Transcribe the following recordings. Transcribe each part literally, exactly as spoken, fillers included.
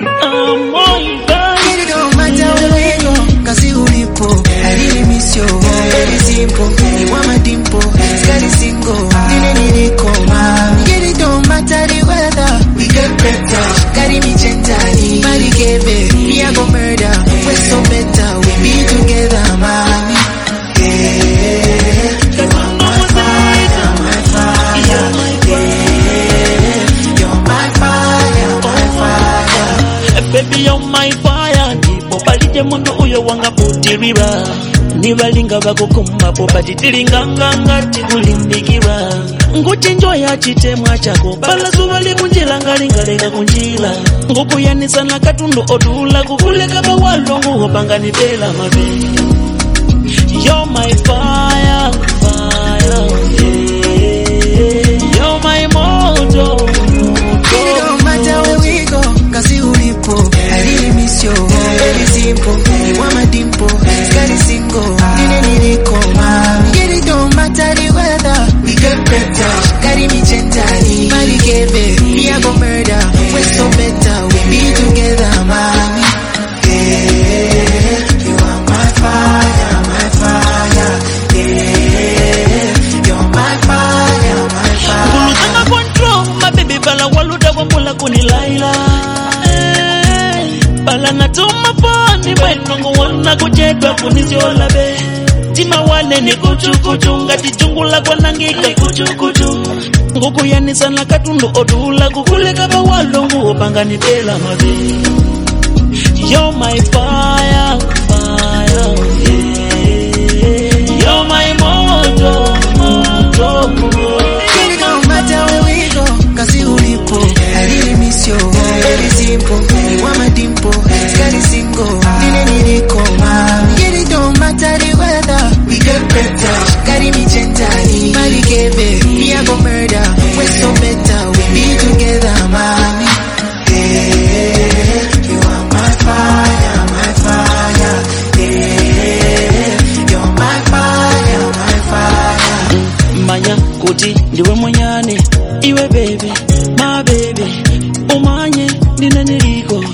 I'm my girl. It don't matter where we go, cause you ulipo. I really miss you, very simple. You want my dimple, scary single. Dine niliko, it don't matter the weather, we get better. Carry me gently, Mari Kebe, me I go murder. We're so better, we be together, mommy. Yeah, you're my fire, my fire. Yeah, you're my fire, my fire. Baby, you're my fire. Nipo palije mundu uyo wanga putirira. Nibalinga bakukuma po patitiringa nganga tikulimbikira. Nguti njoya chitemwa chako pala zuba likunjila ngalingalenga kunjila. Ngukuyanisa na katundu odula kukuleka bawalo nguhopanganitela mabe. You're my fire, fire, yeah. You're my mojo, mojo. It don't matter where we go, cause you ulipo. I really miss you, very simple. You want my dimple, scary single. Dine niliko, yeah, it don't matter the weather, we get better. Carry me gently, Mari Kebe, me I go murder. We're so better, we be together, mommy. Yeah, you are my fire, my fire. Yeah, you're my fire, my fire. Kuluzanga control, my baby bala waluda wambula kunilaila. Bala natuma poni wenongo wana kujetwa kuniziola be. Tima wane ni kuchu kuchu, ngati chungula kwa nangika kuchu kuchu. Nguku yanisa na katundu odula kukuleka bawalo nguhopanganitela mabe. You're my fire, fire, yeah. You're my mojo, mojo, mojo. It don't matter where we go, cause you ulipo. I really miss you, very simple. You want my dimple, scary single. Dine niliko, yeah, it don't matter the weather, we get better. Carry me gently, Mari Kebe, me I go murder. We're so better, we be together, mommy. Yeah, you are my fire, my fire. Yeah, you're my fire, my fire. Manya kuti ndiwe mwenyane, iwe baby, my baby. Umanye nina niliko.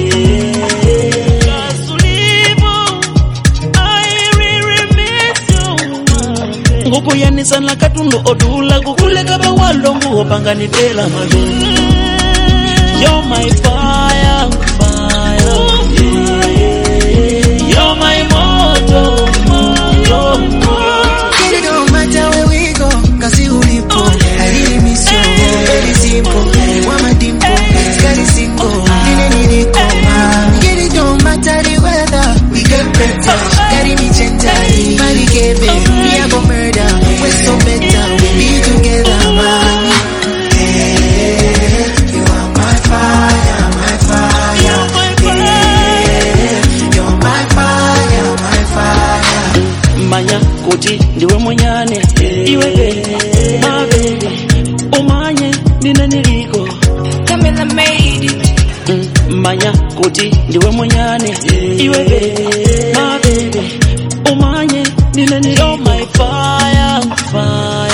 Nguku yanisa na katundu odula kukuleka bawalo nguhopanganitela mabe. You're my fire, fire, yeah. You're my mojo, mojo, mojo. It don't matter where we go, cause you ulipo. I really miss you, very simple. You want my dimple, scary single. Dine niliko, yeah, it don't matter the weather, we get better. Carry me gently, Mari Kebe, me I go murder. We're so better, we be together, mommy. Yeah, you are my fire, my fire. Yeah, you're my fire, my fire. Manya kuti ndiwe mwenyane, iwe baby, my baby. Umanye nina niliko. Camilla made it. Manya kuti ndiwe mwenyane, iwe baby, my baby. Umanye nina niliko. You're my fire, fire.